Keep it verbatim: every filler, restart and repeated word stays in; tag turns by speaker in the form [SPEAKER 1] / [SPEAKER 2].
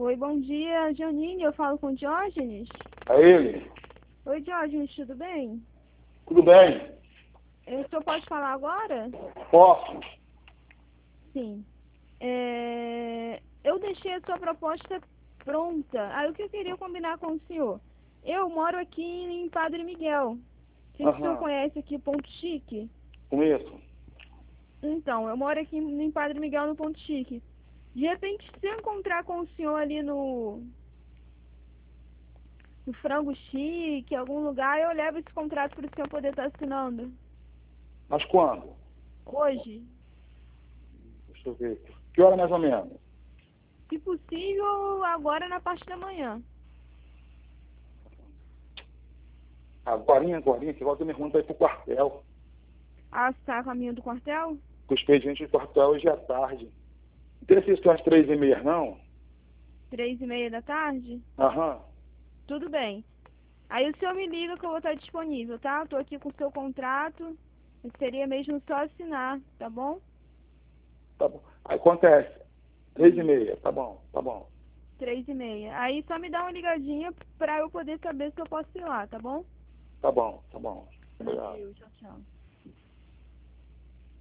[SPEAKER 1] Oi, bom dia, Janine. Eu falo com o Diógenes.
[SPEAKER 2] É ele?
[SPEAKER 1] Oi, Diógenes, tudo bem?
[SPEAKER 2] Tudo bem?
[SPEAKER 1] O senhor pode falar agora?
[SPEAKER 2] Posso?
[SPEAKER 1] Sim. É, Eu deixei a sua proposta pronta. Aí o que eu queria combinar com o senhor? Eu moro aqui em Padre Miguel. Não sei se o senhor
[SPEAKER 2] Aham.
[SPEAKER 1] conhece aqui Ponto Chique.
[SPEAKER 2] Com isso?
[SPEAKER 1] Então, eu moro aqui em Padre Miguel, no Ponto Chique. De repente, se eu encontrar com o senhor ali no, no Frango Chique, em algum lugar, eu levo esse contrato para o senhor poder estar assinando.
[SPEAKER 2] Mas quando?
[SPEAKER 1] Hoje,
[SPEAKER 2] Deixa eu ver. Que hora mais ou menos?
[SPEAKER 1] se possível, agora na parte da manhã.
[SPEAKER 2] Agorinha, agorinha, que agora eu tô me arrumando pra ir pro quartel.
[SPEAKER 1] Ah, você está a caminho do quartel?
[SPEAKER 2] O expediente do quartel hoje é tarde. Não tem assistência às três e meia, não?
[SPEAKER 1] Três e meia da tarde?
[SPEAKER 2] Aham.
[SPEAKER 1] Tudo bem. Aí o senhor me liga que eu vou estar disponível, tá? Estou aqui com o seu contrato. Seria mesmo só assinar, tá bom?
[SPEAKER 2] Tá bom. Aí acontece. Três e meia, tá bom, tá bom.
[SPEAKER 1] Três e meia. Aí só me dá uma ligadinha pra eu poder saber se eu posso ir lá, tá bom?
[SPEAKER 2] Tá bom, tá bom. Obrigado.
[SPEAKER 1] Valeu, tchau, tchau.